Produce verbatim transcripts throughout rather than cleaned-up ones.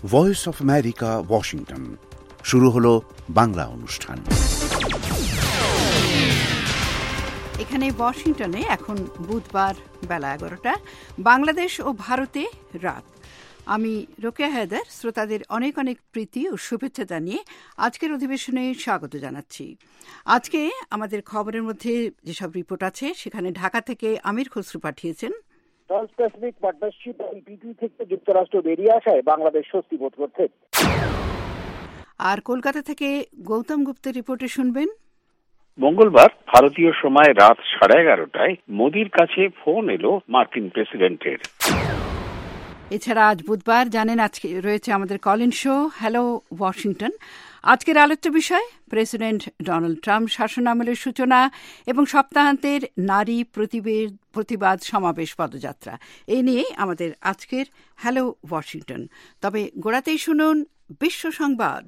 Voice of America, Washington. শুরু হলো বাংলা অনুষ্ঠান। এখানে ওয়াশিংটনে এখন বুধবার বেলা এগারোটা, বাংলাদেশ ও ভারতে রাত। আমি রোকেয়া হায়দার শ্রোতাদের অনেক অনেক প্রীতি ও শুভেচ্ছা জানিয়ে আজকের অধিবেশনে স্বাগত জানাচ্ছি। আজকে আমাদের খবরের মধ্যে যেসব রিপোর্ট আছে, সেখানে ঢাকা থেকে আমির খসরু পাঠিয়েছেন। ট্রান্স প্যাসিফিক পার্টনারশিপ টিপিপি থেকে যুক্তরাষ্ট্র বেরিয়ে আসায় বাংলাদেশ স্বস্তি বোধ করছে। আর কলকাতা থেকে গৌতম গুপ্তের রিপোর্টে শুনবেন। মঙ্গলবার ভারতীয় সময় রাত সাড়ে এগারোটায় মোদির কাছে ফোন এলো মার্কিন প্রেসিডেন্টের। এছাড়া আজ বুধবার, জানেন আজকে রয়েছে আমাদের কলিন শো হ্যালো ওয়াশিংটন। আজকের আলোচ্য বিষয় প্রেসিডেন্ট ডোনাল্ড ট্রাম্প শাসনামলের সূচনা এবং সপ্তাহান্তের নারী প্রতিবাদ সমাবেশ পদযাত্রা। এই নিয়েই আমাদের আজকের হ্যালো ওয়াশিংটন। তবে গোড়াতেই শুনুন বিশ্ব সংবাদ।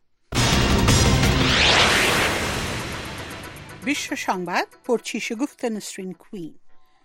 বিশ্ব সংবাদ পড়ছি সুগুফতা নসরিন কুইন।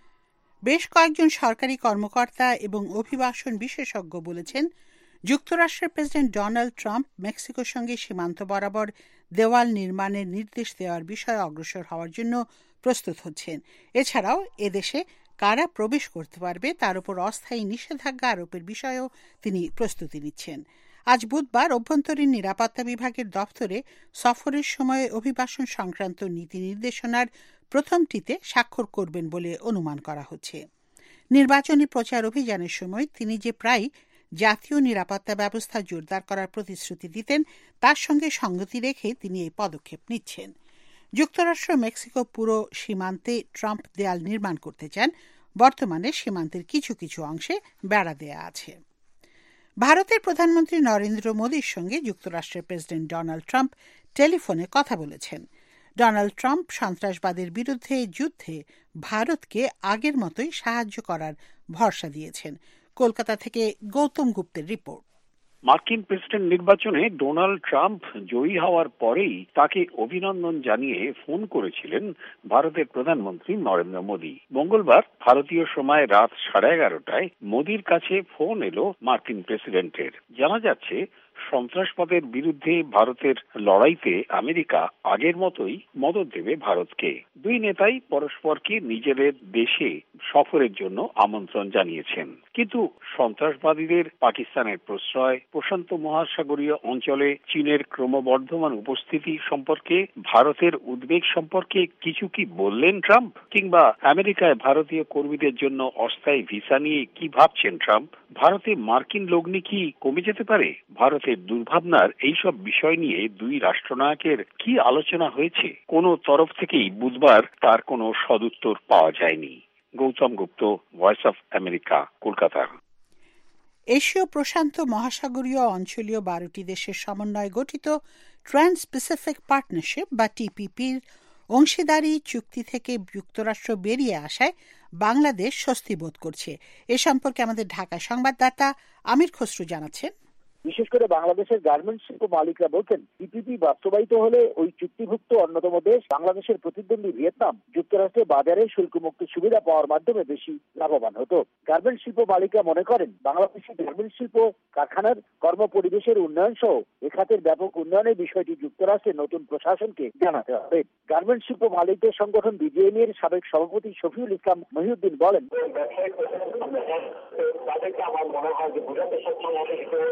বেশ কয়েকজন সরকারি কর্মকর্তা এবং অভিবাসন বিশেষজ্ঞ বলেছেন, যুক্তরাষ্ট্রের প্রেসিডেন্ট ডোনাল্ড ট্রাম্প মেক্সিকোর সঙ্গে সীমান্ত বরাবর দেওয়াল নির্মাণের নির্দেশ দেওয়ার বিষয়ে অগ্রসর হওয়ার জন্য প্রস্তুত হচ্ছেন। এছাড়াও এদেশে কারা প্রবেশ করতে পারবে তার উপর অস্থায়ী নিষেধাজ্ঞা আরোপের বিষয়েও তিনি প্রস্তুতি নিচ্ছেন। আজ বুধবার অভ্যন্তরীণ নিরাপত্তা বিভাগের দপ্তরে সফরের সময় অভিবাসন সংক্রান্ত নীতি নির্দেশনার প্রথমটিতে স্বাক্ষর করবেন বলে অনুমান করা হচ্ছে। নির্বাচনী প্রচার অভিযানের সময় তিনি যে প্রায় জাতীয় নিরাপত্তা ব্যবস্থা জোরদার করার প্রতিশ্রুতি দিতেন, তার সঙ্গে সঙ্গতি রেখে তিনি এই পদক্ষেপ নিচ্ছেন। যুক্তরাষ্ট্র মেক্সিকো পুরো সীমান্তে ট্রাম্প দেয়াল নির্মাণ করতে চান। বর্তমানে সীমান্তের কিছু কিছু অংশে বেড়া দেয়া আছে। ভারতের প্রধানমন্ত্রী নরেন্দ্র মোদির সঙ্গে যুক্তরাষ্ট্রের প্রেসিডেন্ট ডোনাল্ড ট্রাম্প টেলিফোনে কথা বলেছেন। ডোনাল্ড ট্রাম্প সন্ত্রাসবাদের বিরুদ্ধে যুদ্ধে ভারতকে আগের মতোই সাহায্য করার ভরসা দিয়েছেন। কলকাতা থেকে গৌতম গুপ্তের রিপোর্ট। মার্কিন প্রেসিডেন্ট নির্বাচনে ডোনাল্ড ট্রাম্প জয়ী হওয়ার পরেই তাকে অভিনন্দন জানিয়ে ফোন করেছিলেন ভারতের প্রধানমন্ত্রী নরেন্দ্র মোদি। মঙ্গলবার ভারতীয় সময় রাত সাড়ে এগারোটায় মোদির কাছে ফোন এলো মার্কিন প্রেসিডেন্টের। জানা যাচ্ছে, সন্ত্রাসবাদের বিরুদ্ধে ভারতের লড়াইতে আমেরিকা আগের মতোই মদত দেবে ভারতকে। দুই নেতাই পরস্পরকে নিজেদের দেশে সফরের জন্য আমন্ত্রণ জানিয়েছেন। কিন্তু সন্ত্রাসবাদীদের পাকিস্তানের প্রশ্রয়, প্রশান্ত মহাসাগরীয় অঞ্চলে চীনের ক্রমবর্ধমান উপস্থিতি সম্পর্কে ভারতের উদ্বেগ সম্পর্কে কিছু কি বললেন ট্রাম্প? কিংবা আমেরিকায় ভারতীয় কর্মীদের জন্য অস্থায়ী ভিসা নিয়ে কি ভাবছেন ট্রাম্প? ভারতে মার্কিন লগ্নি কি কমে যেতে পারে? ভারতের দুর্ভাবনার এইসব বিষয় নিয়ে দুই রাষ্ট্রনায়কের কি আলোচনা হয়েছে, কোনো তরফ থেকেই বুধবার তার কোনো সদুত্তর পাওয়া যায়নি। Gautam Gupta, voice of America, Kolkata. এশীয় প্রশান্ত মহাসাগরীয় অঞ্চলীয় বারোটি দেশের সমন্বয়ে গঠিত ট্রান্স প্যাসিফিক পার্টনারশিপ বা টিপিপির অংশীদারি চুক্তি থেকে যুক্তরাষ্ট্র বেরিয়ে আসায় বাংলাদেশ স্বস্তি বোধ করছে। এ সম্পর্কে আমাদের ঢাকা সংবাদদাতা আমির খসরু জানাচ্ছেন। বিশেষ করে বাংলাদেশের গার্মেন্টস শিল্প মালিকরা বলছেন, টিপিপি বাস্তবায়িত হলে ওই চুক্তিভুক্ত অন্যতম দেশ বাংলাদেশের প্রতিদ্বন্দ্বী ভিয়েতনাম যুক্তরাষ্ট্রের বাজারে শুল্কমুক্ত সুবিধা পাওয়ার মাধ্যমে বেশি লাভবান হতো। গার্মেন্টস শিল্প মালিকরা মনে করেন, বাংলাদেশের গার্মেন্টস শিল্প কারখানার কর্ম পরিবেশের উন্নয়ন সহ এ খাতের ব্যাপক উন্নয়নের বিষয়টি যুক্তরাষ্ট্রের নতুন প্রশাসনকে জানাতে হবে। গার্মেন্টস শিল্প মালিকদের সংগঠন বিজেএমই এর সাবেক সভাপতি শফিউল ইসলাম মহিউদ্দিন বলেন, আমার মনে হয় যে বোঝাতে সক্ষম হবে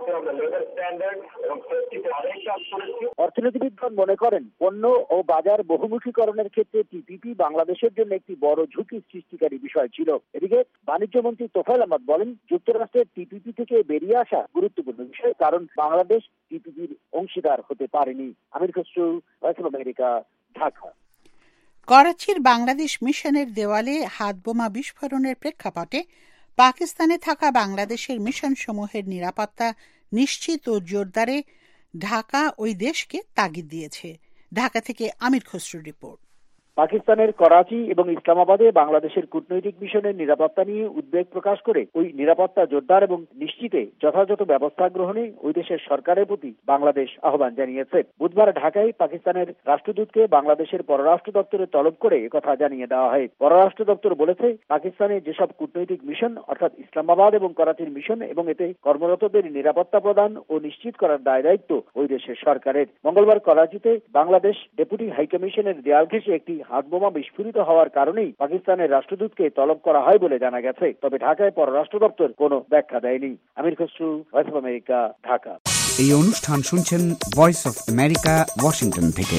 অর্থনীতিবিদগণ মনে করেন, পণ্য ও বাজার বহুমুখীকরণের ক্ষেত্রে টিপিপি বাংলাদেশের জন্য একটি বড় ঝুঁকি সৃষ্টিকারী বিষয় ছিল। এদিকে বাণিজ্য মন্ত্রী তোফায়েল আহমদ বলেন, যুক্তরাষ্ট্রের টিপিপি থেকে বেরিয়ে আসা গুরুত্বপূর্ণ বিষয়, কারণ বাংলাদেশ টিপিপির অংশীদার হতে পারেনি। Amir Khasru, voice of America, Dhaka. করাচির বাংলাদেশ মিশনের দেওয়ালে হাতবোমা বিস্ফোরণের প্রেক্ষাপটে পাকিস্তানে থাকা বাংলাদেশের মিশনসমূহের নিরাপত্তা নিশ্চিত ও জোরদারে ঢাকা ওই দেশকে তাগিদ দিয়েছে। ঢাকা থেকে আমির খসরুর রিপোর্ট। পাকিস্তানের করাচি এবং ইসলামাবাদে বাংলাদেশের কূটনৈতিক মিশনের নিরাপত্তা নিয়ে উদ্বেগ প্রকাশ করে ওই নিরাপত্তা জোরদার এবং নিশ্চিতে যথাযথ ব্যবস্থা গ্রহণে ওই দেশের সরকারের প্রতি বাংলাদেশ আহ্বান জানিয়েছে। বুধবার ঢাকায় পাকিস্তানের রাষ্ট্রদূতকে বাংলাদেশের পররাষ্ট্র দপ্তরে তলব করে একথা জানিয়ে দেওয়া হয়। পররাষ্ট্র দপ্তর বলেছে, পাকিস্তানে যেসব কূটনৈতিক মিশন অর্থাৎ ইসলামাবাদ এবং করাচির মিশন এবং এতে কর্মরতদের নিরাপত্তা প্রদান ও নিশ্চিত করার দায় দায়িত্ব ওই দেশের সরকারের। মঙ্গলবার করাচিতে বাংলাদেশ ডেপুটি হাইকমিশনের দেয়াল ঘেঁষে একটি হাতবোমা বিস্ফোরিত হওয়ার কারণেই পাকিস্তানের রাষ্ট্রদূতকে তলব করা হয় বলে জানা গেছে। তবে ঢাকায় পররাষ্ট্র দপ্তর কোনো ব্যাখ্যা দেয়নি। Amir Khasru, voice of America, Dhaka. এই অনুষ্ঠান শুনছেন ভয়েস অফ আমেরিকা, ওয়াশিংটন থেকে।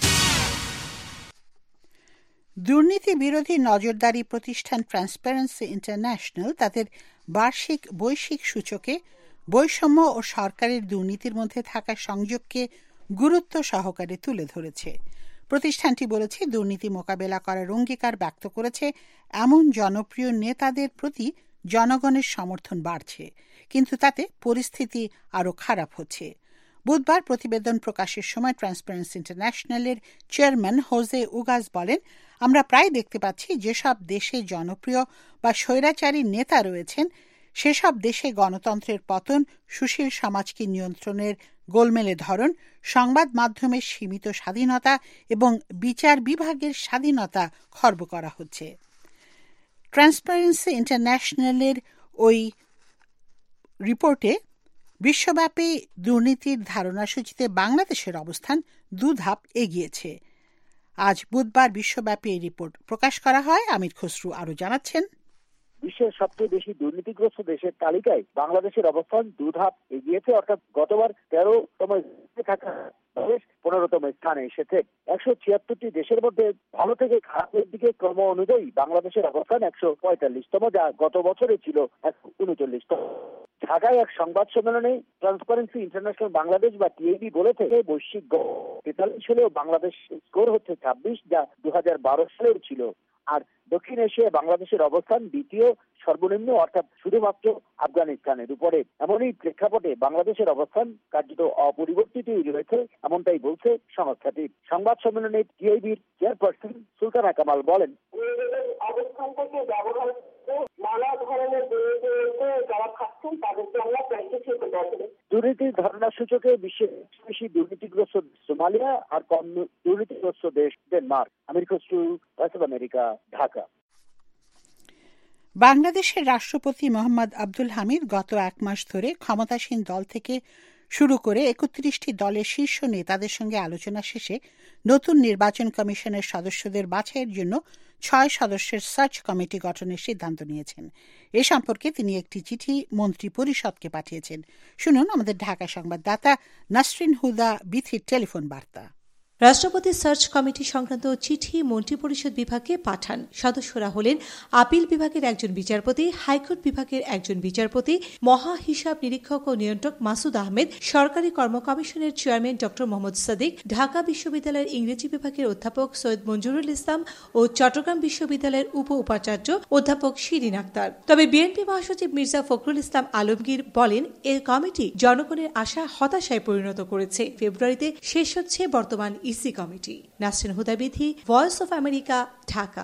দুর্নীতি বিরোধী নজরদারি প্রতিষ্ঠান ট্রান্সপারেন্সি ইন্টারন্যাশনাল তাদের বার্ষিক বৈশ্বিক সূচকে বৈষম্য ও সরকারের দুর্নীতির মধ্যে থাকা সংযোগকে গুরুত্ব সহকারে তুলে ধরেছে। প্রতিষ্ঠানটি বলেছে, দুর্নীতি মোকাবেলা করার অঙ্গীকার ব্যক্ত করেছে এমন জনপ্রিয় নেতাদের প্রতি জনগণের সমর্থন বাড়ছে, কিন্তু তাতে পরিস্থিতি আরও খারাপ হচ্ছে। বুধবার প্রতিবেদন প্রকাশের সময় ট্রান্সপারেন্সি ইন্টারন্যাশনালের চেয়ারম্যান হোজে উগাস বলেন, আমরা প্রায় দেখতে পাচ্ছি যেসব দেশে জনপ্রিয় বা স্বৈরাচারী নেতা রয়েছেন সেসব দেশে গণতন্ত্রের পতন, সুশীল সমাজকে নিয়ন্ত্রণের গোলমেলে ধরন, সংবাদ মাধ্যমের সীমিত স্বাধীনতা এবং বিচার বিভাগের স্বাধীনতা খর্ব করা হচ্ছে। ট্রান্সপারেন্সি ইন্টারন্যাশনালের ওই রিপোর্টে বিশ্বব্যাপী দুর্নীতির ধারণাসূচিতে বাংলাদেশের অবস্থান দুধাপ এগিয়েছে। আজ বুধবার বিশ্বব্যাপী এই রিপোর্ট প্রকাশ করা হয়। আমির খসরু আরো জানাচ্ছেন, বিশ্বের সবচেয়ে বেশি দুর্নীতিগ্রস্ত দেশের তালিকায় বাংলাদেশের অবস্থান দুধাপ এগিয়েছে, অর্থাৎ গতবার তেরোতম থাকা পনেরোতম স্থানে এসেছে। একশো ছিয়াত্তরটি দেশের মধ্যে ভালো থেকে খারাপের দিকে ক্রম অনুযায়ী বাংলাদেশের অবস্থান একশো পঁয়তাল্লিশতম, যা গত বছরে ছিল একশো উনচল্লিশতম। ঢাকায় এক সংবাদ সম্মেলনে ট্রান্সপারেন্সি ইন্টারন্যাশনাল বাংলাদেশ বা টিএবি বলেছে, বৈশ্বিক তেতাল্লিশ হলেও বাংলাদেশ স্কোর হচ্ছে ছাব্বিশ, যা দু হাজার বারো সালের ছিল। আর দক্ষিণ এশিয়ায় বাংলাদেশের অবস্থান দ্বিতীয় সর্বনিম্ন, অর্থাৎ শুধুমাত্র আফগানিস্তানের উপরে। এমনই প্রেক্ষাপটে বাংলাদেশের অবস্থান কার্যত অপরিবর্তিতই রয়েছে, এমনটাই বলছে সংস্থাটি। সংবাদ সম্মেলনে টিআইবির চেয়ারপারসন সুলতানা কামাল বলেন, অবস্থান থেকে ব্যবহার নানা ধরনের যারা খাচ্ছেন তাদেরকে আমরা প্র্যাকটিস করতে পারি। দুর্নীতির ধারণা সূচকে বিশ্বের বেশি দুর্নীতিগ্রস্ত সোমালিয়া আর কম দুর্নীতিগ্রস্ত দেশ Denmark. Amir Khasru, voice of America, Dhaka. বাংলাদেশের রাষ্ট্রপতি মোহাম্মদ আব্দুল হামিদ গত এক মাস ধরে ক্ষমতাসীন দল থেকে শুরু করে একত্রিশটি দলের শীর্ষ নেতাদের সঙ্গে আলোচনা শেষে নতুন নির্বাচন কমিশনের সদস্যদের বাছাইয়ের জন্য ছয় সদস্যের সার্চ কমিটি গঠনের সিদ্ধান্ত নিয়েছেন। এ সম্পর্কে তিনি একটি চিঠি মন্ত্রী পরিষদকে পাঠিয়েছেন। শুনুন আমাদের ঢাকা সংবাদদাতা নাসরিন হুদা বিথির টেলিফোন বার্তা। রাষ্ট্রপতি সার্চ কমিটি সংক্রান্ত চিঠি মন্ত্রিপরিষদ বিভাগে পাঠান। সদস্যরা হলেন আপিল বিভাগের একজন বিচারপতি, হাইকোর্ট বিভাগের একজন বিচারপতি, মহা হিসাব নিরীক্ষক ও নিয়ন্ত্রক মাসুদ আহমেদ, সরকারি কর্ম কমিশনের চেয়ারম্যান ড মোহাম্মদ সাদিক, ঢাকা বিশ্ববিদ্যালয়ের ইংরেজি বিভাগের অধ্যাপক সৈয়দ মঞ্জুরুল ইসলাম ও চট্টগ্রাম বিশ্ববিদ্যালয়ের উপ উপাচার্য অধ্যাপক শিরিন আক্তার। তবে বিএনপি মহাসচিব মির্জা ফখরুল ইসলাম আলমগীর বলেন, এই কমিটি জনগণের আশা হতাশায় পরিণত করেছে। ফেব্রুয়ারিতে শেষ হচ্ছে বর্তমান EC committee. Nasrin Huda Bithi, voice of America, Dhaka.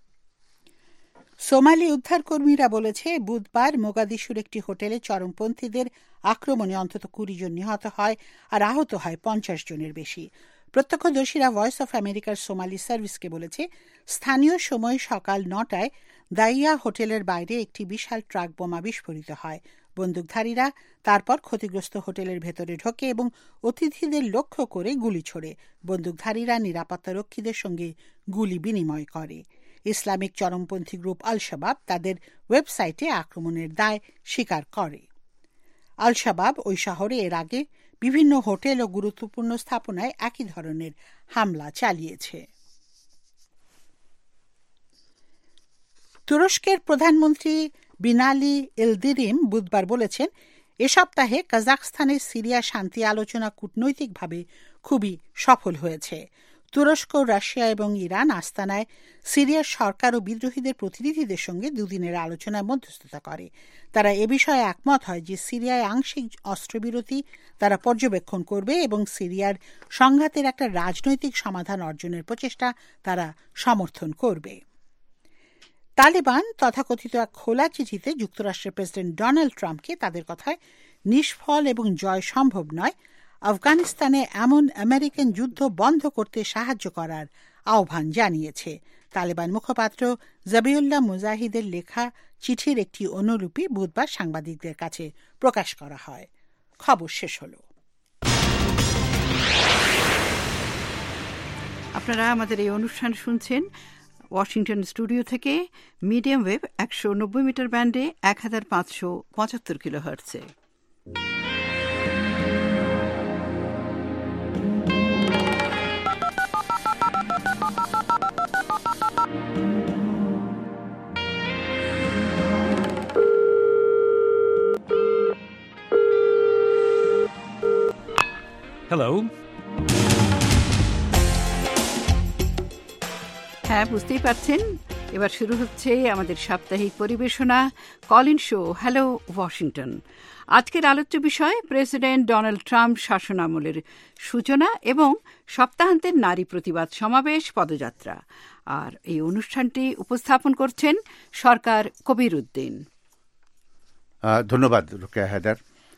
Somali উদ্ধারকর্মীরা বলেছে, বুধবার মোগাদিশুর একটি হোটেলে চরমপন্থীদের আক্রমণে অন্তত কুড়ি জন নিহত হয় আর আহত হয় পঞ্চাশ জনের বেশি। প্রত্যক্ষদর্শীরা ভয়েস অফ আমেরিকার সোমালি সার্ভিসকে বলেছে, স্থানীয় সময় সকাল নটায় দাইয়া হোটেলের বাইরে একটি বিশাল ট্রাক বোমা বিস্ফোরিত হয়। বন্দুকধারীরা তারপর ক্ষতিগ্রস্ত হোটেলের ভেতরে ঢোকে এবং অতিথিদের লক্ষ্য করে গুলি ছোড়ে। বন্দুকধারীরা নিরাপত্তারক্ষীদের সঙ্গে গুলি বিনিময় করে। ইসলামিক চরমপন্থী গ্রুপ আল শাবাব তাদের ওয়েবসাইটে আক্রমণের দায় স্বীকার করে। আল শাবাব ওই শহরে এর আগে বিভিন্ন হোটেল ও গুরুত্বপূর্ণ স্থাপনায় একই ধরনের হামলা চালিয়েছে। তুরস্কের প্রধানমন্ত্রী বিনালি ইলদিরিম বুধবার বলেছেন, এ সপ্তাহে কাজাখস্তানের সিরিয়া শান্তি আলোচনা কূটনৈতিকভাবে খুবই সফল হয়েছে। তুরস্ক, রাশিয়া এবং ইরান আস্তানায় সিরিয়ার সরকার ও বিদ্রোহীদের প্রতিনিধিদের সঙ্গে দুদিনের আলোচনায় মধ্যস্থতা করে। তারা এ বিষয়ে একমত হয় যে সিরিয়ায় আংশিক অস্ত্রবিরতি তারা পর্যবেক্ষণ করবে এবং সিরিয়ার সংঘাতের একটা রাজনৈতিক সমাধান অর্জনের প্রচেষ্টা তারা সমর্থন করবে। তালেবান তথাকথিত এক খোলা চিঠিতে যুক্তরাষ্ট্রের প্রেসিডেন্ট ডোনাল্ড ট্রাম্পকে তাদের কথায় নিষ্ফল এবং জয় সম্ভব নয়, আফগানিস্তানে এমন আমেরিকান যুদ্ধ বন্ধ করতে সাহায্য করার আহ্বান জানিয়েছে। তালেবান মুখপাত্র জবিউল্লাহ মুজাহিদের লেখা চিঠির একটি অনুলিপি বুধবার সাংবাদিকদের কাছে প্রকাশ করা হয়। খবর শেষ হল। আপনারা আমাদের এই অনুষ্ঠান শুনছেন ওয়াশিংটন স্টুডিও থেকে মিডিয়াম ওয়েভ একশো নব্বই মিটার ব্যান্ডে এক হাজার পাঁচশো পঁচাত্তর কিলো হার্টজে। হ্যালো। হ্যাঁ, বুঝতেই পারছেন, এবার শুরু হচ্ছে আমাদের সাপ্তাহিক পরিবেশনা কলিন শো হ্যালো ওয়াশিংটন। আজকের আলোচ্য বিষয় প্রেসিডেন্ট ডোনাল্ড ট্রাম্প শাসনামলের সূচনা এবং সপ্তাহান্তের নারী প্রতিবাদ সমাবেশ পদযাত্রা। আর এই অনুষ্ঠানটি উপস্থাপন করছেন সরকার কবির উদ্দিন। ধন্যবাদ রুকেয়া হায়দার।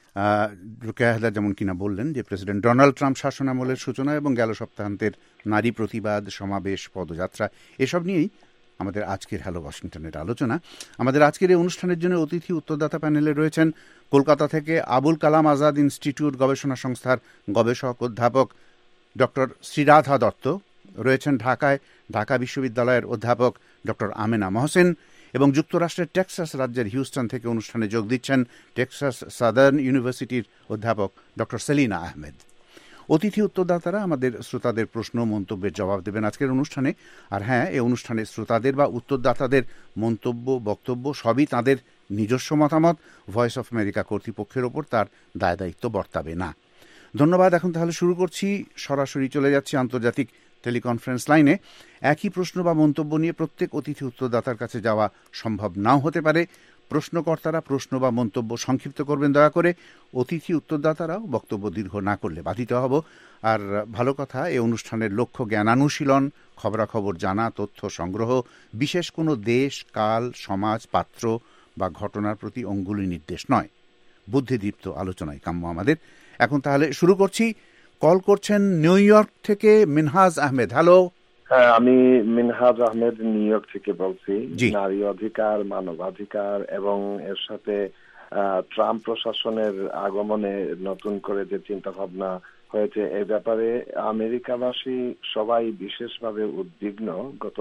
রুকেয়া হায়দার যেমন কিনা বললেন যে প্রেসিডেন্ট ডোনাল্ড ট্রাম্প শাসনামলের সূচনা এবং গেল সপ্তাহান্তের নারী প্রতিবাদ সমাবেশ পদযাত্রা এসব নিয়েই আমাদের আজকের হ্যালো ওয়াশিংটনের আলোচনা। আমাদের আজকের এই অনুষ্ঠানের জন্য অতিথি উত্তরদাতা প্যানেলে রয়েছেন কলকাতা থেকে আবুল কালাম আজাদ ইনস্টিটিউট গবেষণা সংস্থার গবেষক অধ্যাপক ডক্টর শ্রীরাধা দত্ত, রয়েছেন ঢাকায় ঢাকা বিশ্ববিদ্যালয়ের অধ্যাপক ডক্টর আমেনা মহসেন এবং যুক্তরাষ্ট্রের টেক্সাস রাজ্যের হিউস্টন থেকে অনুষ্ঠানে যোগ দিচ্ছেন টেক্সাস সাদার্ন ইউনিভার্সিটির অধ্যাপক ডক্টর সেলিনা আহমেদ। অতিথি উত্তরদাতারা আমাদের শ্রোতাদের প্রশ্ন মন্তব্যের জবাব দেবেন আজকের অনুষ্ঠানে। আর হ্যাঁ, এই অনুষ্ঠানে শ্রোতাদের বা উত্তরদাতাদের মন্তব্য বক্তব্য সবই তাদের নিজস্ব মতামত, ভয়েস অফ আমেরিকা কর্তৃপক্ষের ওপর তার দায় দায়িত্ব বর্তাবে না। ধন্যবাদ। এখন তাহলে শুরু করছি, সরাসরি চলে যাচ্ছি আন্তর্জাতিক টেলিকনফারেন্স লাইনে। একই প্রশ্ন বা মন্তব্য নিয়ে প্রত্যেক অতিথি উত্তরদাতার কাছে যাওয়া সম্ভব নাও হতে পারে। প্রশ্নকর্তারা প্রশ্ন বা মন্তব্য সংক্ষিপ্ত করবেন দয়া করে। অতিথি উত্তরদাতারাও বক্তব্য দীর্ঘ না করলে বাধিত হব। আর ভালো কথা, এই অনুষ্ঠানের লক্ষ্য জ্ঞানানুশীলন, খবরাখবর জানা, তথ্য সংগ্রহ, বিশেষ কোনো দেশ, কাল, সমাজ, পাত্র বা ঘটনার প্রতি অঙ্গুলি নির্দেশ নয়। বুদ্ধিদীপ্ত আলোচনায় কাম্য আমাদের। এখন তাহলে শুরু করছি। কল করছেন নিউ ইয়র্ক থেকে মিনহাজ আহমেদ। হ্যালো। হ্যাঁ, আমি মিনহাজ আহমেদ নিউ ইয়র্ক থেকে বলছি। নারী অধিকার, মানবাধিকার এবং এর সাথে ট্রাম্প প্রশাসনের আগমনে নতুন করে যে চিন্তা ভাবনা হয়েছে এ ব্যাপারে আমেরিকাবাসী সবাই বিশেষভাবে উদ্বিগ্ন। গত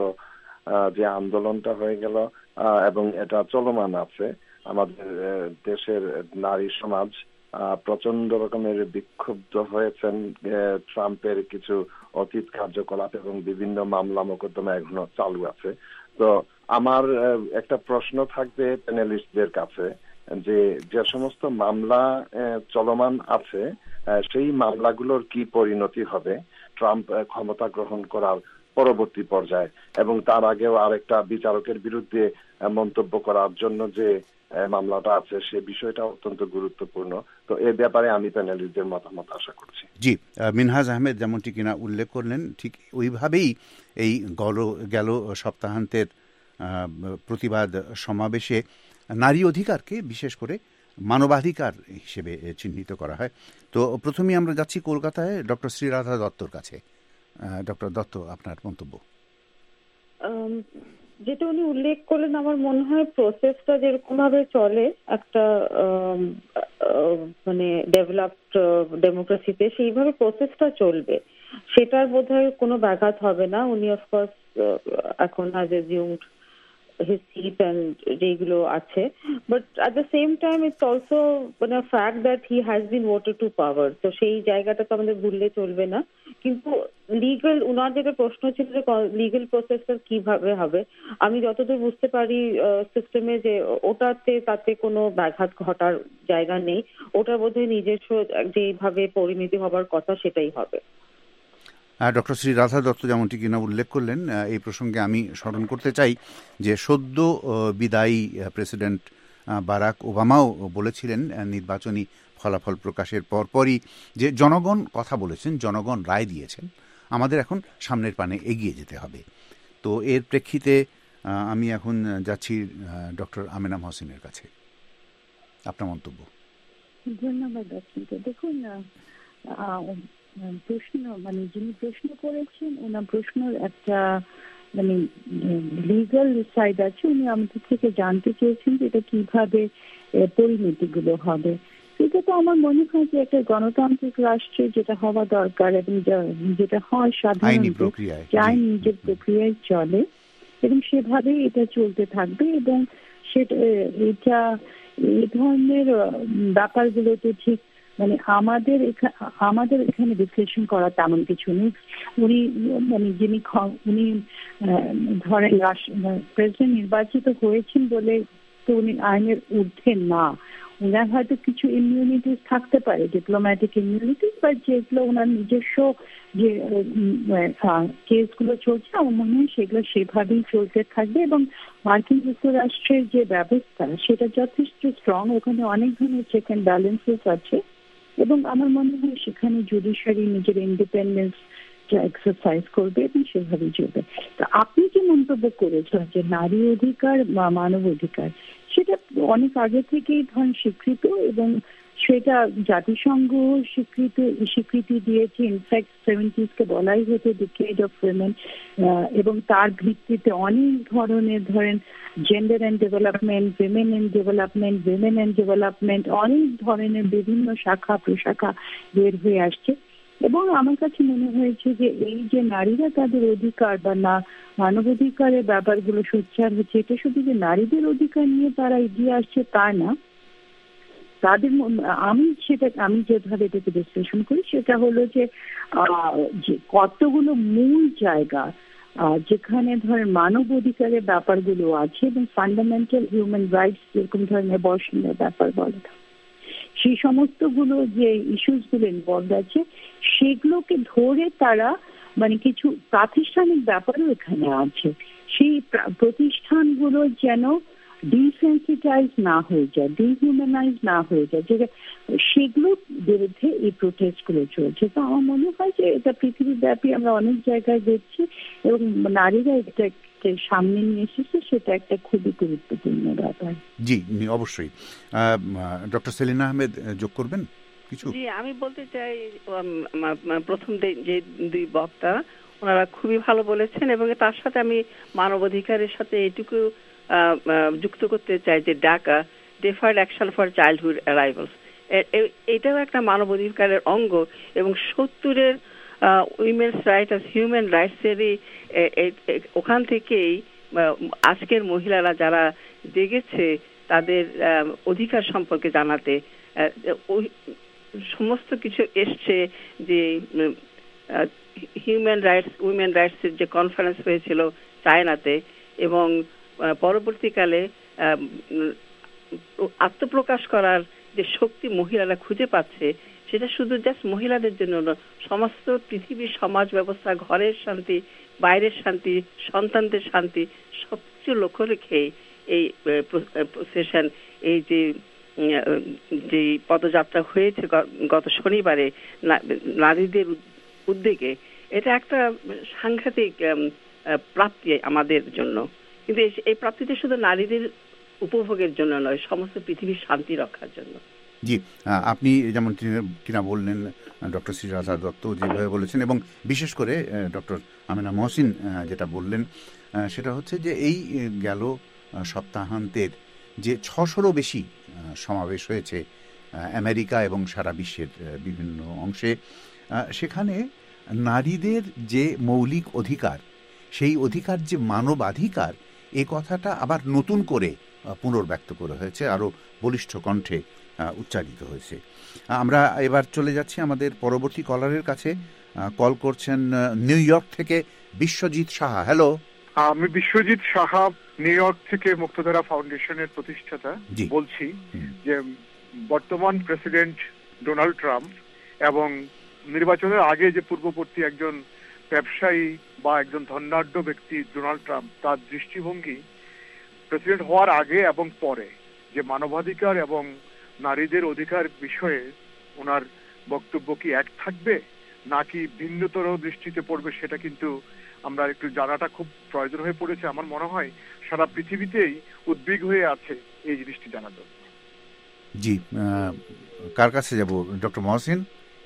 যে আন্দোলনটা হয়ে গেল এবং এটা চলমান আছে, আমাদের দেশের নারী সমাজ প্রচন্ড রকমের বিক্ষুব্ধ হয়েছেন ট্রাম্পের কিছু অতীত কার্যকলাপ এবং বিভিন্ন মামলা মোকদ্দমা এখনো চালু আছে। তো আমার একটা প্রশ্ন থাকবে প্যানেলিস্টদের কাছে যে যে সমস্ত মামলা চলমান আছে সেই মামলাগুলোর কি পরিণতি হবে ট্রাম্প ক্ষমতা গ্রহণ করার পরবর্তী পর্যায়ে, এবং তার আগেও আরেকটা বিচারকের বিরুদ্ধে মন্তব্য করার জন্য যে মামলাটা আছে সে বিষয়টা অত্যন্ত গুরুত্বপূর্ণ। তো এ ব্যাপারে আমি প্যানেলিস্টদের মতামত আশা করছি। জি, মিনহাজ আহমেদ যেমনটি কিনা উল্লেখ করলেন ঠিক ওইভাবেই এই গল গেল সপ্তাহান্তের প্রতিবাদ সমাবেশে নারী অধিকারকে বিশেষ করে মানবাধিকার হিসেবে চিহ্নিত করা হয়। তো প্রথমেই আমরা যাচ্ছি কলকাতায় ডক্টর শ্রীরাধা দত্তর কাছে। ডক্টর দত্ত, আপনার মন্তব্য। যেটা উনি উল্লেখ করলেন, আমার মনে হয় প্রসেসটা যেরকম ভাবে চলে একটা মানে ডেভেলপড ডেমোক্রেসিতে, সেইভাবে প্রসেসটা চলবে, সেটার বোধহয় কোনো ব্যাঘাত হবে না। উনি অফকোর্স এখন has assumed his seat and যেগুলো আছে, but at the same time it's also মানে fact that he has been voted to power, তো সেই জায়গাটা তো আমাদের ভুললে চলবে না। কিন্তু লিগ্যাল, উনার যেটা প্রশ্ন ছিল যে লিগ্যাল প্রসেসটা কিভাবে হবে, আমি যতদূর বুঝতে পারি সিস্টেমে যে ওটাতে তাতে কোনো ব্যাঘাত ঘটার জায়গা নেই। ওটা বোধহয় নিজস্ব যেভাবে পরিণতি হবার কথা সেটাই হবে। ডক্টর শ্রী রাধা দত্ত যেমনটি কিনা উল্লেখ করলেন, এই প্রসঙ্গে আমি স্মরণ করতে চাই যে সদ্য বিদায়ী প্রেসিডেন্ট বারাক ওবামাও বলেছিলেন নির্বাচনী ফলাফল প্রকাশের পরপরই যে জনগণ কথা বলেছেন, জনগণ রায় দিয়েছেন, আমাদের এখন সামনের পানে এগিয়ে যেতে হবে। তো এর প্রেক্ষিতে আমি এখন যাচ্ছি ডক্টর আমেনা মহসিনের কাছে, আপনার মন্তব্য। ধন্যবাদ। দেখুন, প্রশ্ন মানে যিনি প্রশ্ন করেছেন ওনার প্রশ্নের একটা মানে লিগাল সাইড আছে। উনি আমাদের থেকে জানতে চেয়েছেন যে এটা কিভাবে পরিণতিগুলো হবে। এটা তো আমার মনে হয় যে একটা গণতান্ত্রিক রাষ্ট্রে যেটা হওয়া দরকার এবং যেটা হয় সাধারণত আইন নিজের প্রক্রিয়ায় চলে এবং সেভাবেই এটা চলতে থাকবে এবং সেটা এটা এই ধরনের ব্যাপারগুলোতে ঠিক মানে আমাদের আমাদের এখানে বিশ্লেষণ করা তেমন কিছু নেই। উনি মানে যিনি উনি ধরেন প্রেসিডেন্ট নির্বাচিত হয়েছেন বলে তো উনি আইনের ঊর্ধ্বে না। ওনার হয়তো কিছু ইমিউনিটিস থাকতে পারে, ডিপ্লোম্যাটিক ইমিউনিটিস, বা যেগুলো ওনার নিজস্ব যে কেসগুলো চলছে আমার মনে হয় সেগুলো সেভাবেই চলতে থাকবে এবং মার্কিন যুক্তরাষ্ট্রের যে ব্যবস্থা সেটা যথেষ্ট স্ট্রং। ওখানে অনেক ধরনের চেক অ্যান্ড ব্যালেন্সেস আছে এবং আমার মনে হয় সেখানে জুডিশিয়ারি নিজের ইন্ডিপেন্ডেন্স এক্সারসাইজ করবে এবং সেভাবেই চলবে। তো আপনি যে মন্তব্য করেছেন যে নারী অধিকার বা মানব অধিকার, সেটা অনেক আগে থেকেই ধরেন স্বীকৃত এবং সেটা জাতিসংঘ স্বীকৃত স্বীকৃতি দিয়েছে। ইনফ্যাক্ট সেভেন্টিজকে বলাই হতো ডিকেড অফ উইমেন এবং তার ভিত্তিতে অনেক ধরনের ধরেন gender and development, women and development, women and development, অনেক ধরনের বিভিন্ন শাখা প্রশাখা বের হয়ে আসছে এবং আমার কাছে মনে হয়েছে যে এই যে নারীরা তাদের অধিকার বা না মানবাধিকারের ব্যাপারগুলো সোচ্চার হচ্ছে, এটা শুধু যে নারীদের অধিকার নিয়ে তারা এগিয়ে আসছে তা না, তাদের আমি সেটা আমি যেভাবে এটাকে বিশ্লেষণ করি সেটা হলো যে কতগুলো মূল জায়গা যেখানে ধরেন মানব অধিকারের ব্যাপারগুলো আছে এবং ফান্ডামেন্টাল হিউম্যান রাইটস, যেরকম ধরেন অ্যাবর্শনের ব্যাপার বলে, সেই সমস্তগুলো যে ইস্যুসগুলো ইনভলভ আছে সেগুলোকে ধরে তারা মানে কিছু প্রাতিষ্ঠানিক ব্যাপারও এখানে আছে। সেই প্রতিষ্ঠানগুলো যেন ডিসেন্সিটাইজ না হয়ে যায়, ডিহিউম্যানাইজ না হয়ে যায়, যে সেগুলোর বিরুদ্ধে এই প্রোটেস্টগুলো চলছে। তো আমার মনে হয় যে এটা পৃথিবীব্যাপী আমরা অনেক জায়গায় দেখছি এবং নারীরা এটা সামনে নিয়ে এসেছে, সেটা একটা খুবই গুরুত্বপূর্ণ ব্যাপার। জি অবশ্যই। ডক্টর সেলিনা আহমেদ যোগ করবেন কিছু? জি, আমি বলতে চাই প্রথম যে দুই বক্তা ওনারা খুবই ভালো বলেছেন এবং তার সাথে আমি মানবাধিকারের সাথে এটুকু যুক্ত করতে চাই যে DACA deferred action for childhood arrivals, এটাও একটা মানবাধিকারের অঙ্গ এবং সত্তরের উইমেন্স রাইট আর হিউম্যান রাইটসেরই ওখান থেকেই আজকের মহিলারা যারা জেগেছে তাদের অধিকার সম্পর্কে জানাতে সমস্ত কিছু এসছে। যে হিউম্যান রাইটস উইমেন রাইটসের যে কনফারেন্স হয়েছিল চায়নাতে এবং পরবর্তীকালে আত্মপ্রকাশ করার যে শক্তি মহিলারা খুঁজে পাচ্ছে সেটা শুধু জাস্ট মহিলাদের জন্য না, সমস্ত পৃথিবীর সমাজ ব্যবস্থা, ঘরের শান্তি, বাইরের শান্তি, সন্তানদের শান্তি সবকিছু লক্ষ্য রেখে এই প্রসেশন, এই যে যে পদযাত্রা হয়েছে গত শনিবারে নারীদের উদ্যোগে, এটা একটা সাংঘাতিক প্রাপ্তি আমাদের জন্য। কিন্তু এই প্রাপ্তিটা শুধু নারীদের উপভোগের জন্য নয়, সমস্ত পৃথিবীর শান্তি রক্ষার জন্য। জি, আপনি যেমন কিনা বললেন, ডক্টর শ্রী রাধা দত্ত যেভাবে বলেছেন এবং বিশেষ করে ডক্টর আমেনা মহসিন যেটা বললেন সেটা হচ্ছে যে এই গেল সপ্তাহান্তের যে ছশোরও বেশি সমাবেশ হয়েছে আমেরিকা এবং সারা বিশ্বের বিভিন্ন অংশে, সেখানে নারীদের যে মৌলিক অধিকার, সেই অধিকার যে মানবাধিকার, এ কথাটা আবার নতুন করে পুনর্ব্যক্ত করা হয়েছে, আরও বলিষ্ঠ কণ্ঠে উচ্চারিত হয়েছে। আমরা এবার চলে যাচ্ছি আমাদের পরবর্তী কলারের কাছে। কল করছেন নিউ ইয়র্ক থেকে বিশ্বজিৎ সাহা। হ্যালো, আমি বিশ্বজিৎ সাহা নিউ ইয়র্ক থেকে মুক্তধারা ফাউন্ডেশনের প্রতিষ্ঠাতা বলছি। যে বর্তমান প্রেসিডেন্ট ডোনাল্ড ট্রাম্প এবং নির্বাচনের আগে যে পূর্ববর্তী একজন ব্যবসায়ী বা একজন ধনাঢ্য ব্যক্তি ডোনাল্ড ট্রাম্প, তার দৃষ্টিভঙ্গি প্রেসিডেন্ট হওয়ার আগে এবং পরে যে মানবাধিকার এবং নারীদের অধিকার বিষয়ে ওনার বক্তব্য কি এক থাকবে নাকি ভিন্নতর দৃষ্টিতে পড়বে, সেটা কিন্তু আমরা একটু জানাটা খুব প্রয়োজন হয়ে পড়েছে। আমার মনে হয় সারা পৃথিবীতেই উদ্বিগ হয়ে আছে এই জিনিসটি জানার জন্য। জি, কার কাছে যাব? ডক্টর মহসিন।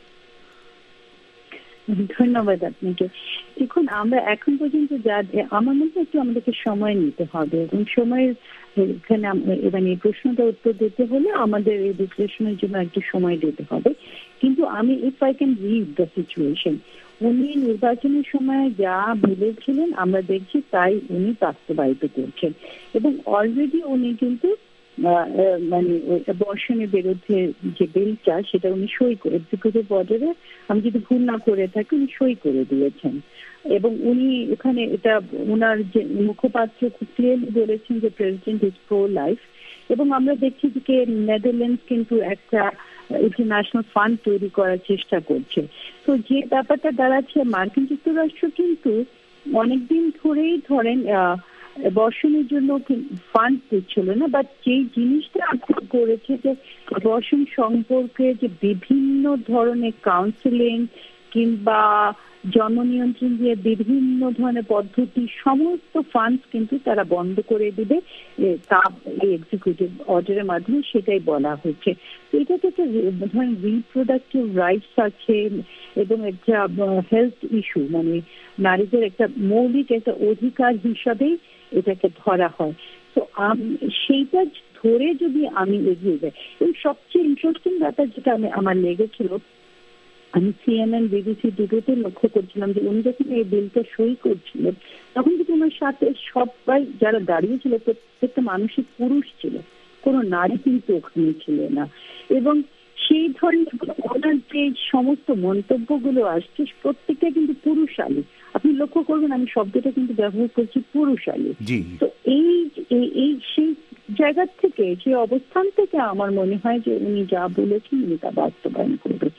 ধন্যবাদ আপনাকে। দেখুন, আমরা এখন পর্যন্ত যা, আমার মনে হয় একটু আমাদেরকে সময় নিতে হবে এবং সময়ের এখানে মানে এই প্রশ্নটা উত্তর দিতে হলে আমাদের এই বিশ্লেষণের জন্য একটু সময় দিতে হবে। কিন্তু আমি if I can read the situation, উনি নির্বাচনের সময় যা বলেছিলেন আমরা দেখছি তাই উনি বাস্তবায়িত করছেন এবং অলরেডি উনি কিন্তু মানে বর্ষণের বিরুদ্ধে যে বিলটা সেটা উনি সই করে এক্সিকিউটিভ অর্ডারে, আমি যদি ভুল না করে থাকি, উনি সই করে দিয়েছেন এবং উনি এখানে এটা ওনার যে মুখপাত্র খুব ক্লিয়ারলি বলেছেন যে প্রেসিডেন্ট ইজ প্রো লাইফ। এবং আমরা দেখছি যে নেদারল্যান্ডস কিন্তু একটা ইন্টারন্যাশনাল ফান্ড তৈরি করার চেষ্টা করছে। তো যে ব্যাপারটা দাঁড়াচ্ছে, মার্কিন যুক্তরাষ্ট্র কিন্তু অনেকদিন ধরেই ধরেন বর্ষণের জন্য ফান্ড দিচ্ছিল না, বাট যে জিনিসটা করেছে যে বর্ষণ সম্পর্কে যে বিভিন্ন ধরনের কাউন্সেলিং কিংবা জন্ম নিয়ন্ত্রণ দিয়ে বিভিন্ন ধরনের পদ্ধতি, সমস্ত ফান্ড কিন্তু তারা বন্ধ করে দিবে তা এই এক্সিকিউটিভ অর্ডারের মাধ্যমে সেটাই বলা হচ্ছে। এটা তো একটা ধরেন রিপ্রোডাক্টিভ রাইটস আছে এবং একটা হেলথ ইস্যু, মানে নারীদের একটা মৌলিক একটা অধিকার হিসাবেই এটাকে ধরা হয়। তো সেইটা ধরে যদি আমি এগিয়ে যাই, এবং সবচেয়ে ইন্টারেস্টিং ব্যাপার যেটা আমি আমার লেগেছিল, আমি সিএনএন বিবিসি দুটোতে লক্ষ্য করছিলাম যে উনি যখন এই বিলটা সই করছিলেন তখন কিন্তু ওনার সাথে সবাই যারা দাঁড়িয়েছিল প্রত্যেকটা মানুষই পুরুষ ছিল, কোনো নারী কিন্তু ওখানে ছিল না। এবং সেই ধরনের ওনার যে সমস্ত মন্তব্যগুলো আসছে প্রত্যেকটা কিন্তু পুরুষালী। আপনি লক্ষ্য করবেন আমি শব্দটা কিন্তু ব্যবহার করছি পুরুষালী। তো এই এই সেই জায়গা থেকে, সেই অবস্থান থেকে আমার মনে হয় যে উনি যা বলেছেন উনি তা বাস্তবায়ন করবেন।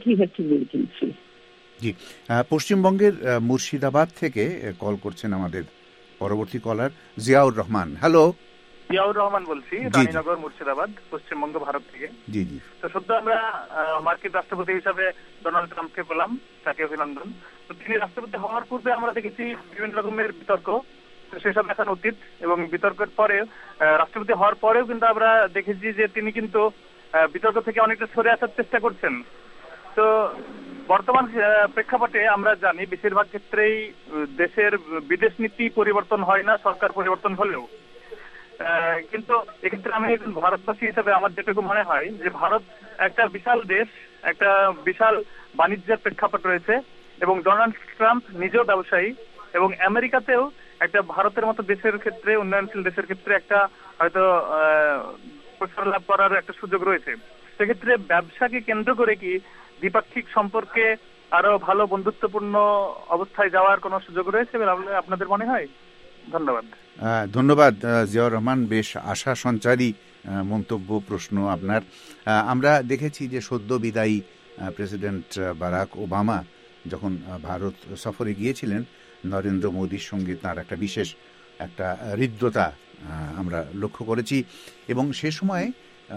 জি, পশ্চিমবঙ্গের মুর্শিদাবাদ থেকে কল করছেন আমাদের পরবর্তী কলার জিয়াউর রহমান। হ্যালো। জিয়াউর রহমান বলছি, রানীনগর, মুর্শিদাবাদ, পশ্চিমবঙ্গ, ভারত থেকে। জি জি। তো সদ্য আমরা মার্কিন রাষ্ট্রপতি হিসাবে ডোনাল্ড ট্রাম্পকে পেলাম, তাকে অভিনন্দন। তো তিনি রাষ্ট্রপতি হওয়ার পূর্বে আমরা দেখেছি বিভিন্ন রকমের বিতর্ক, সেসব এখন অতীত, এবং বিতর্কের পরে রাষ্ট্রপতি হওয়ার পরেও কিন্তু আমরা দেখেছি যে তিনি কিন্তু বিতর্ক থেকে অনেকটা সরে আসার চেষ্টা করছেন। তো বর্তমান প্রেক্ষাপটে আমরা জানি বেশিরভাগ ক্ষেত্রেই দেশের বিদেশ নীতি পরিবর্তন হয় না, সরকার পরিবর্তন হলেও। কিন্তু এক্ষেত্রে আমি একজন ভারতবাসী হিসেবে আমার যেটুকু মনে হয় যে ভারত একটা বিশাল দেশ, একটা বিশাল বাণিজ্যের প্রেক্ষাপট রয়েছে, এবং ডোনাল্ড ট্রাম্প নিজেও ব্যবসায়ী, এবং আমেরিকাতেও একটা ভারতের মতো দেশের ক্ষেত্রে, উন্নয়নশীল দেশের ক্ষেত্রে একটা হয়তো প্রসার লাভ করার একটা সুযোগ রয়েছে। সেক্ষেত্রে ব্যবসাকে কেন্দ্র করে কি দ্বিপাক্ষিক সম্পর্কে আরো ভালো বন্ধুত্বপূর্ণ অবস্থায় যাওয়ার কোনো সুযোগ রয়েছে বলে আপনাদের মনে হয়? ধন্যবাদ। ধন্যবাদ জিয়াউর রহমান, বেশ আশা সঞ্চারী মন্তব্য, প্রশ্ন আপনার। আমরা দেখেছি যে সদ্য বিদায়ী প্রেসিডেন্ট বারাক ওবামা যখন ভারত সফরে গিয়েছিলেন, নরেন্দ্র মোদীর সঙ্গে তার একটা বিশেষ একটা হৃদ্যতা আমরা লক্ষ্য করেছি, এবং সে সময়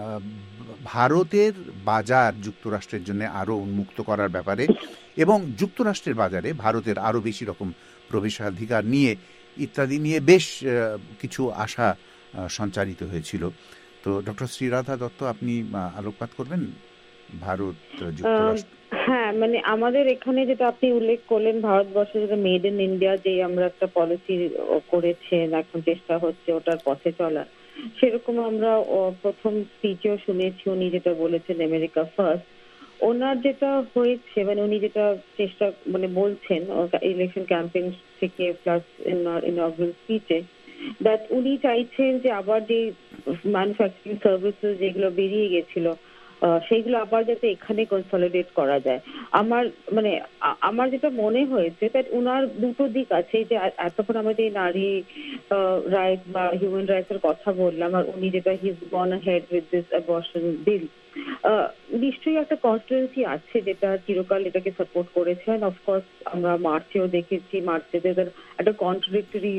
ভারতের বাজার যুক্তরাষ্ট্রের জন্য আরও উন্মুক্ত করার ব্যাপারে এবং যুক্তরাষ্ট্রের বাজারে ভারতের আরও বেশি রকম প্রবেশাধিকার নিয়ে ইত্যাদি নিয়ে বেশ কিছু আশা সঞ্চারিত হয়েছিল। তো ডক্টর শ্রীরাধা দত্ত, আপনি আলোকপাত করবেন ভারত যুক্তরাষ্ট্র। হ্যাঁ, মানে আমাদের এখানে যেটা আপনি উল্লেখ করলেন, ভারতবর্ষে যেটা মেড ইন ইন্ডিয়া যে আমরা একটা পলিসি করেছেন, এখন চেষ্টা হচ্ছে ওটার পথে চলা, সেরকম আমরা প্রথম স্পিচেও শুনেছি উনি যেটা বলেছেন আমেরিকা ফার্স্ট। ওনার যেটা হয়েছে, মানে উনি যেটা চেষ্টা মানে বলছেন ইলেকশন ক্যাম্পেইন থেকে প্লাস ইনঅগ্রাল স্পিচে, দ্যাট উনি চাইছেন যে আবার যে ম্যানুফ্যাকচারিং সার্ভিসেস যেগুলো বেরিয়ে গেছিল সেইগুলো আবার যাতে এখানে কনসলিডেট করা যায়। আমার মানে আমার যেটা মনে হয়েছে দ্যাট উনার দুটো দিক আছে, যে এতক্ষণ আমাদের নারী রাইট বা হিউম্যান রাইটস এর কথা বললাম, আর উনি যেটা he's gone ahead with this abortion bill, নিশ্চয়ই একটা কনস্টিটুয়েন্সি আছে যেটা চিরকাল এটাকে সাপোর্ট করেছে। অফকোর্স আমরা মার্চেও দেখেছি, মার্চে একটা কন্ট্রাডিক্টরি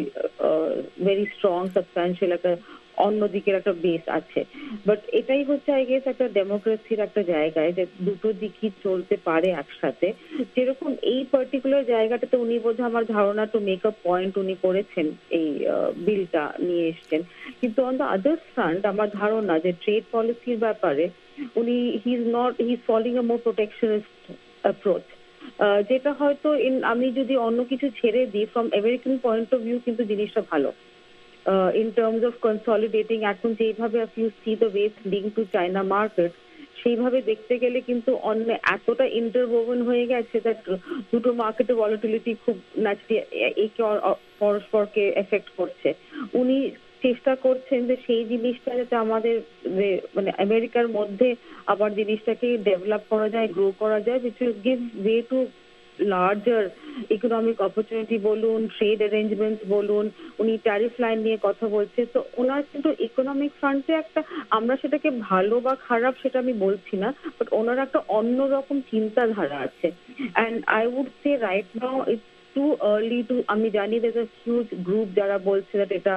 ভেরি স্ট্রং সাবস্ট্যান্সিয়াল একটা অন্যদিকের একটা বেস আছে। বাট এটাই হচ্ছে আই গেস একটা ডেমোক্রেসির একটা জায়গায় যে দুটো দিকই চলতে পারে একসাথে। যেরকম এই পার্টিকুলার জায়গাটাতে উনি বোধহয় আমার ধারণা টু মেক আ পয়েন্ট উনি করেছেন, এই বিলটা নিয়ে এসছেন। কিন্তু অন দ্য আদার ফ্রন্ট আমার ধারণা যে ট্রেড পলিসির ব্যাপারে উনি he is not he is following a more protectionist approach, যেটা হয়তো আমি যদি অন্য কিছু ছেড়ে দিই from American point of view কিন্তু জিনিসটা ভালো। Uh, in terms of consolidating, এখন যেভাবে if you see the ways linked to China market, সেইভাবে দেখতে গেলে কিন্তু অন্য এতটা ইন্টারভোভেন হয়ে গেছে যে দুটো মার্কেটের ভলাটিলিটি খুব ন্যাচারালি একে পরস্পরকে এফেক্ট করছে। উনি চেষ্টা করছেন যে সেই জিনিসটা যাতে আমাদের মানে আমেরিকার মধ্যে আবার জিনিসটাকে ডেভেলপ করা যায়, গ্রো করা যায়, which will give way to larger economic opportunity বলুন, ট্রেড অ্যারেঞ্জমেন্টস বলুন। উনি ট্যারিফ লাইন নিয়ে কথা বলছে, তো ওনার কিন্তু ইকোনমিক ফ্রন্টে একটা, আমরা সেটাকে ভালো বা খারাপ সেটা আমি বলছি না, বাট ওনার একটা অন্যরকম চিন্তাধারা আছে। And I would say right now it's too early to, আমি জানি দ্যাট আ হিউজ গ্রুপ যারা বলছে দ্যাট এটা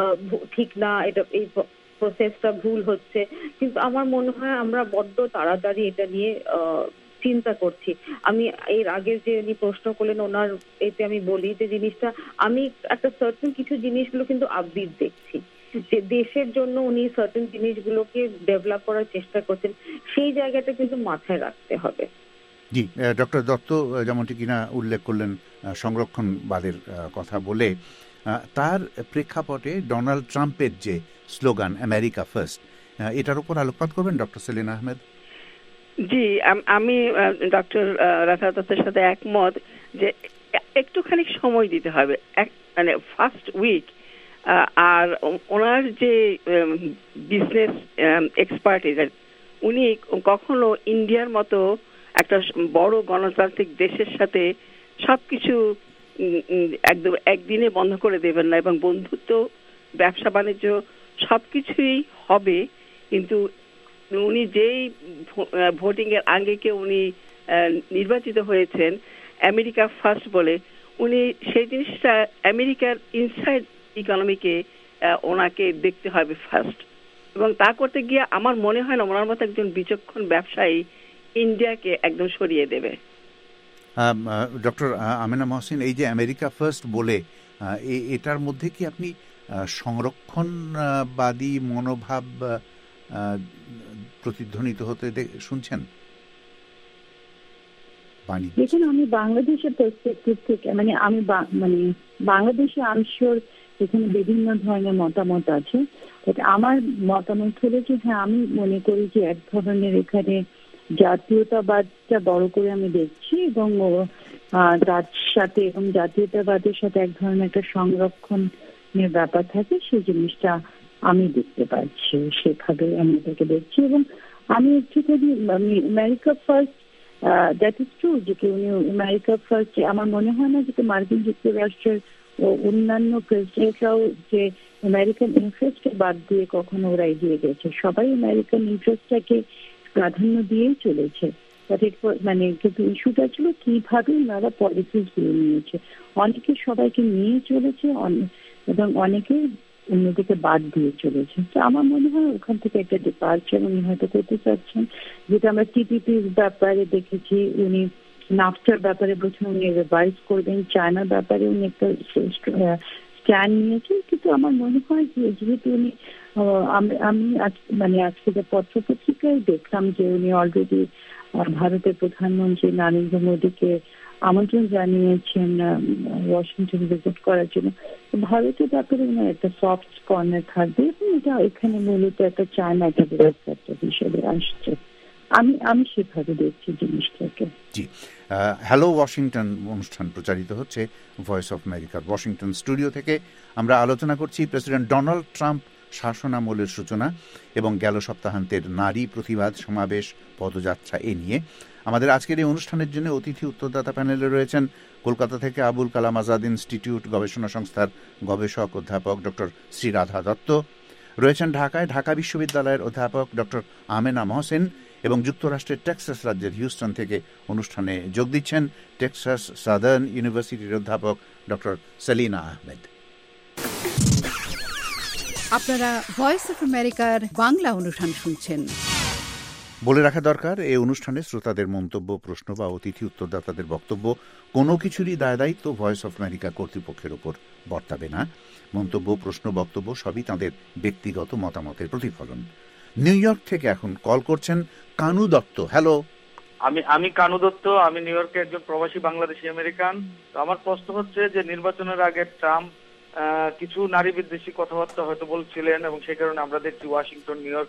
ঠিক না, এটা এই প্রসেসটা ভুল হচ্ছে, কিন্তু আমার মনে হয় আমরা বড্ড তাড়াতাড়ি এটা নিয়ে চিন্তা করছি। আমি এর আগে যে উনি প্রশ্ন করলেন ওনার এতে আমি বলি যে জিনিসটা আমি একটা সার্টেন কিছু জিনিসগুলো কিন্তু আপডেট দেখছি, যে দেশের জন্য উনি সার্টেন জিনিসগুলোকে ডেভেলপ করার চেষ্টা করছেন, সেই জায়গাটা কিন্তু মাথায় রাখতে হবে। জি, ডক্টর দত্ত যেমনটি কিনা উল্লেখ করলেন সংরক্ষণবাদের কথা বলে, তার প্রেক্ষাপটে ডোনাল্ড ট্রাম্পের যে স্লোগান আমেরিকা ফার্স্ট, এটার উপর আলোকপাত করবেন ডক্টর সেলিনা আহমেদ? জি, আমি ডক্টর রাধা দত্তের সাথে একমত যে একটুখানি সময় দিতে হবে, মানে ফার্স্ট উইক। আর ওনার যে বিজনেস এক্সপার্টিজ, উনি কখনো ইন্ডিয়ার মতো একটা বড় গণতান্ত্রিক দেশের সাথে সবকিছু একদম একদিনে বন্ধ করে দেবেন না, এবং বন্ধুত্ব, ব্যবসা বাণিজ্য সবকিছুই হবে। কিন্তু উনি যেই ভোটিং এর আগে কে উনি নির্বাচিত হয়েছেন আমেরিকা ফার্স্ট বলে, উনি সেই জিনিসটা আমেরিকার ইনসাইড ইকোনমিকে ওনাকে দেখতে হবে ফার্স্ট, এবং তা করতে গিয়ে আমার মনে হয় না ওনার মতো একজন বিচক্ষণ ব্যবসায়ী ইন্ডিয়াকে একদম সরিয়ে দেবে। ডক্টর আমেনা মহসিন, এই যে আমেরিকা ফার্স্ট বলে, এটার মধ্যে কি আপনি সংরক্ষণবাদী মনোভাব প্রতিধ্বনিত হতে শুনছেন? দেখুন, আমি বাংলাদেশের পার্সপেক্টিভ থেকে, মানে আমি মানে বাংলাদেশে আমি শিওর এখানে বিভিন্ন ধরনের মতামত আছে। আমার মতামত হলো যে হ্যাঁ, আমি মনে করি যে এক ধরনের এখানে জাতীয়তাবাদটা বড় করে আমি দেখছি, এবং তার সাথে এবং জাতীয়তাবাদের সাথে এক ধরনের একটা সংরক্ষণের ব্যাপার থাকে, সেই জিনিসটা আমি দেখতে পাচ্ছি, সেভাবে আমি এটাকে দেখছি। এবং আমি একটুখানি America first, that is true, যে উনি আমেরিকা ফার্স্ট, আমার মনে হয় না যে মার্কিন যুক্তরাষ্ট্রের ও অন্যান্য প্রেসিডেন্টরাও যে আমেরিকান ইন্টারেস্টকে বাদ দিয়ে কখনো ওরা এগিয়ে গেছে। সবাই আমেরিকান ইন্টারেস্টটাকে প্রাধান্য দিয়েই চলেছে, মানে কিন্তু ইস্যুটা ছিল কিভাবে ওনারা পলিসিস গুলো নিয়েছে। অনেকে সবাইকে নিয়ে চলেছে এবং অনেকে অন্যদিকে বাদ দিয়ে চলেছে। তো আমার মনে হয় ওখান থেকে একটা ডিপার্চার উনি হয়তো করতে চাচ্ছেন, যেটা আমরা টিপিপির ব্যাপারে দেখেছি। উনি নাফটার ব্যাপারে বলছেন উনি রিভাইজ করবেন, চায়নার ব্যাপারে উনি একটা স্ট্যান্ড নিয়েছেন। কিন্তু আমার মনে হয় যে যেহেতু উনি, আমি মানে আজকে পত্র পত্রিকায় দেখলাম যে উনি অলরেডি ভারতের প্রধানমন্ত্রী নরেন্দ্র মোদীকে আমন্ত্রণ জানিয়েছেন ওয়াশিংটন ভিজিট করার জন্য। ভারতের ব্যাপারে একটা সফট কর্নার থাকবে, এবং এটা এখানে মূলত একটা চায়না একটা ব্যবস্থা হিসেবে আসছে। আমি আমি সেভাবে দেখছি জিনিসটাকে। জি, হ্যালো ওয়াশিংটন অনুষ্ঠান প্রচারিত হচ্ছে ভয়েস অফ আমেরিকার ওয়াশিংটন স্টুডিও থেকে। আমরা আলোচনা করছি প্রেসিডেন্ট ডোনাল্ড ট্রাম্প শাসনামলের সূচনা এবং গেল সপ্তাহান্তের নারী প্রতিবাদ সমাবেশ পদযাত্রা এ নিয়ে আমাদের আজকের এই অনুষ্ঠানের জন্য অতিথি উত্তরদাতা প্যানেলে রয়েছেন কলকাতা থেকে আবুল কালাম আজাদ ইনস্টিটিউট গবেষণা সংস্থার গবেষক অধ্যাপক ডক্টর শ্রীরাধা দত্ত, রয়েছেন ঢাকায় ঢাকা বিশ্ববিদ্যালয়ের অধ্যাপক ডক্টর আমেনা মহসেন এবং যুক্তরাষ্ট্রের টেক্সাস রাজ্যের হিউস্টন থেকে অনুষ্ঠানে যোগ দিচ্ছেন টেক্সাস সাদার্ন ইউনিভার্সিটির অধ্যাপক ডক্টর সেলিনা আহমেদ। আপনারা ভয়েস অফ আমেরিকার বাংলা অনুষ্ঠান শুনছেন। বলে রাখা দরকার, এই অনুষ্ঠানে শ্রোতাদের মন্তব্য, প্রশ্ন বা অতিথি উত্তরদাতাদের বক্তব্য কোনো কিছুরই দায় দায়িত্ব ভয়েস অফ আমেরিকা কর্তৃপক্ষের ওপর বর্তাবে না। মন্তব্য, প্রশ্ন, বক্তব্য সবই তাঁদের ব্যক্তিগত মতামতের প্রতিফলন। নিউ ইয়র্ক থেকে এখন কল করছেন কানু দত্ত। হ্যালো। আমি আমি কানু দত্ত, আমি নিউ ইয়র্কে একজন প্রবাসী বাংলাদেশি আমেরিকান। তো আমার প্রশ্ন হচ্ছে যে নির্বাচনের আগে ট্রাম্প কিছু নারী বিদ্বেষী কথাবার্তা হয়তো বলছিলেন এবং সেই কারণে আমরা দেখছি ওয়াশিংটন, নিউ ইয়র্ক